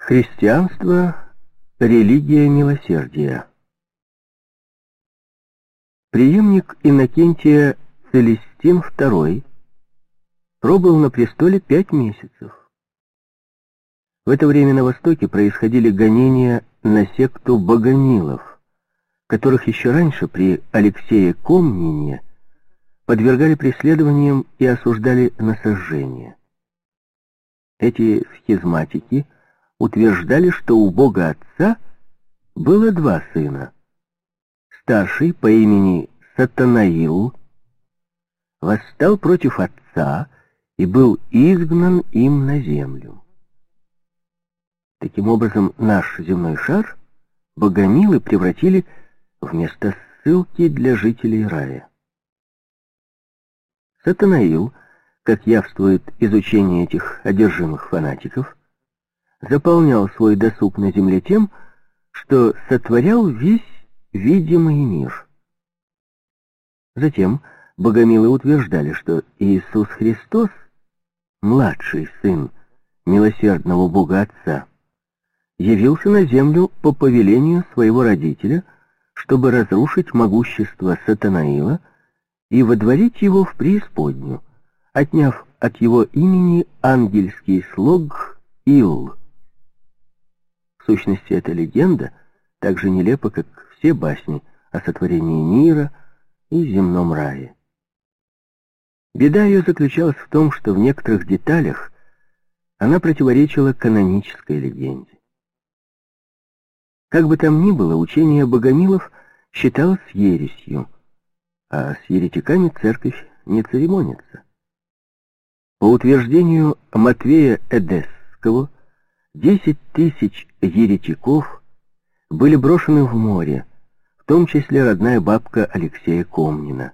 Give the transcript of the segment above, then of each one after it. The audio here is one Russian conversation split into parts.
Христианство — религия милосердия. Преемник Иннокентия Целестин II пробыл на престоле 5 месяцев. В это время на Востоке происходили гонения на секту богомилов, которых еще раньше при Алексее Комнине подвергали преследованиям и осуждали на сожжение. Эти схизматики утверждали, что у Бога Отца было 2 сына. Старший по имени Сатанаил восстал против Отца и был изгнан им на землю. Таким образом, наш земной шар богомилы превратили в место ссылки для жителей рая. Сатанаил, как явствует из учения этих одержимых фанатиков, заполнял свой досуг на земле тем, что сотворял весь видимый мир. Затем богомилы утверждали, что Иисус Христос, младший сын милосердного Бога Отца, явился на землю по повелению своего родителя, чтобы разрушить могущество Сатанаила и водворить его в преисподнюю, отняв от его имени ангельский слог Ил. В сущности, эта легенда так же нелепа, как все басни о сотворении мира и земном рае. Беда ее заключалась в том, что в некоторых деталях она противоречила канонической легенде. Как бы там ни было, учение богомилов считалось ересью, а с еретиками церковь не церемонится. По утверждению Матвея Эдесского, 10 тысяч еретиков были брошены в море, в том числе родная бабка Алексея Комнина.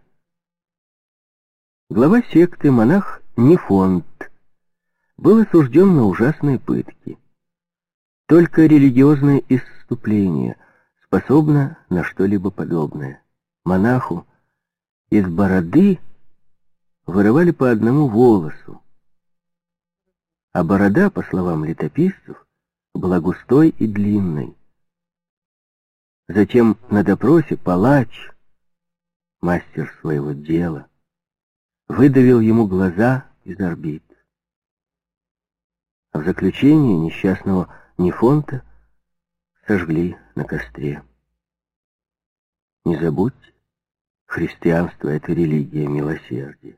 Глава секты, монах Нефонт, был осужден на ужасные пытки. Только религиозное исступление способно на что-либо подобное. Монаху из бороды вырывали по одному волосу, а борода, по словам летописцев, была густой и длинной. Затем на допросе палач, мастер своего дела, выдавил ему глаза из орбит. А в заключение несчастного Нефонта сожгли на костре. Не забудьте, христианство — это религия милосердия.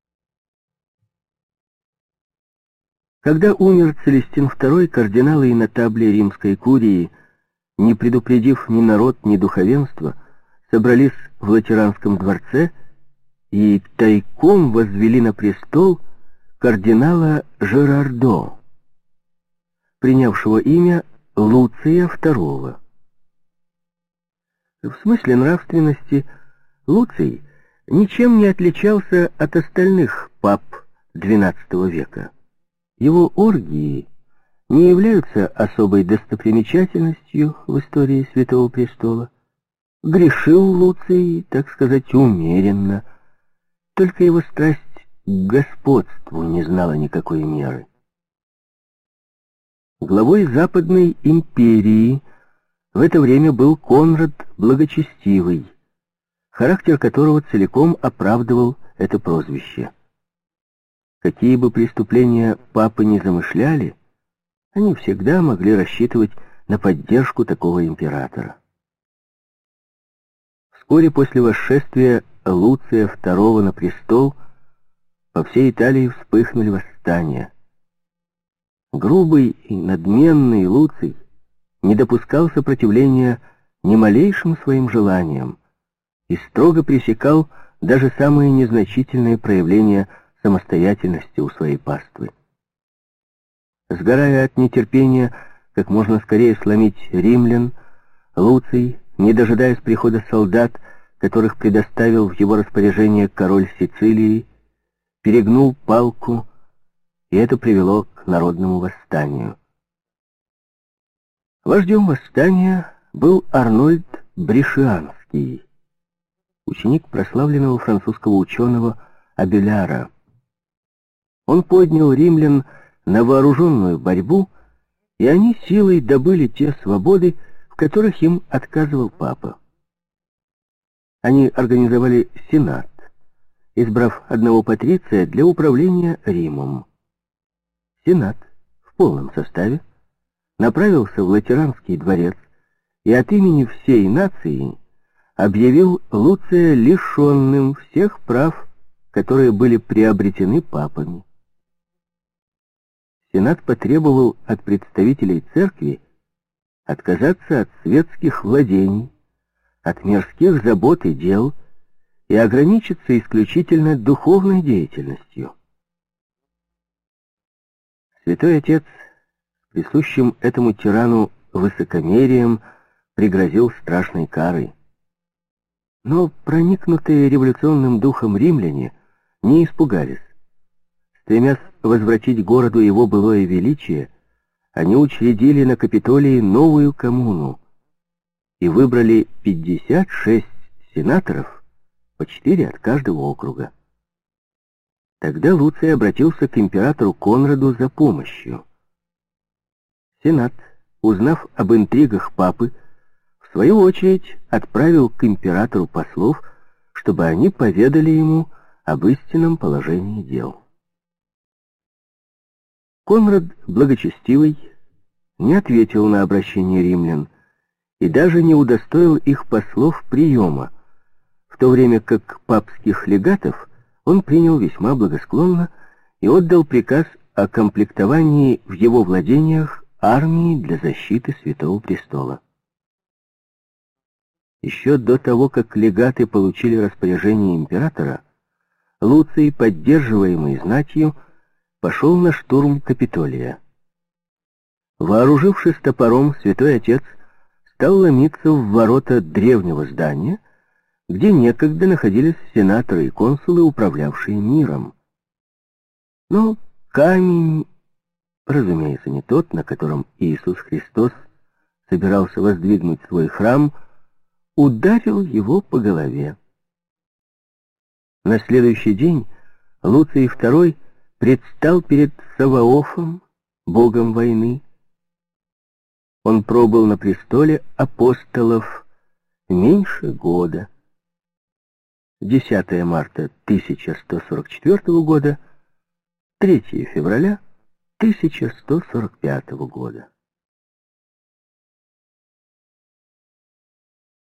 Когда умер Целестин II, кардиналы и нотабли римской курии, не предупредив ни народ, ни духовенство, собрались в Латеранском дворце и тайком возвели на престол кардинала Жерардо, принявшего имя Луция II. В смысле нравственности Луций ничем не отличался от остальных пап XII века. Его оргии не являются особой достопримечательностью в истории Святого Престола. Грешил Луций, так сказать, умеренно, только его страсть к господству не знала никакой меры. Главой Западной империи в это время был Конрад Благочестивый, характер которого целиком оправдывал это прозвище. Какие бы преступления папы ни замышляли, они всегда могли рассчитывать на поддержку такого императора. Вскоре после восшествия Луция II на престол по всей Италии вспыхнули восстания. Грубый и надменный Луций не допускал сопротивления ни малейшим своим желаниям и строго пресекал даже самые незначительные проявления самостоятельности у своей паствы. Сгорая от нетерпения как можно скорее сломить римлян, Луций, не дожидаясь прихода солдат, которых предоставил в его распоряжение король Сицилии, перегнул палку, и это привело к народному восстанию. Вождем восстания был Арнольд Брешианский, ученик прославленного французского ученого Абеляра. Он поднял римлян на вооруженную борьбу и они силой добыли те свободы, в которых им отказывал папа. Они организовали сенат, избрав одного патриция для управления Римом. Сенат в полном составе направился в Латеранский дворец и от имени всей нации объявил Луция лишенным всех прав, которые были приобретены папами. Сенат потребовал от представителей церкви отказаться от светских владений, от мирских забот и дел и ограничиться исключительно духовной деятельностью. Святой Отец с присущим этому тирану высокомерием пригрозил страшной карой. Но проникнутые революционным духом римляне не испугались. Стремясь возвратить городу его былое величие, они учредили на Капитолии новую коммуну и выбрали 56 сенаторов, по 4 от каждого округа. Тогда Луций обратился к императору Конраду за помощью. Сенат, узнав об интригах папы, в свою очередь отправил к императору послов, чтобы они поведали ему об истинном положении дел. Конрад Благочестивый не ответил на обращение римлян и даже не удостоил их послов приема, в то время как папских легатов он принял весьма благосклонно и отдал приказ о комплектовании в его владениях армии для защиты Святого Престола. Еще до того, как легаты получили распоряжение императора, Луций, поддерживаемый знатью, пошел на штурм Капитолия. Вооружившись топором, Святой Отец стал ломиться в ворота древнего здания, где некогда находились сенаторы и консулы, управлявшие миром. Но камень, разумеется, не тот, на котором Иисус Христос собирался воздвигнуть свой храм, ударил его по голове. На следующий день Луций II предстал перед Саваофом, богом войны. Он пробыл на престоле апостолов меньше года. 10 марта 1144 года, 3 февраля 1145 года.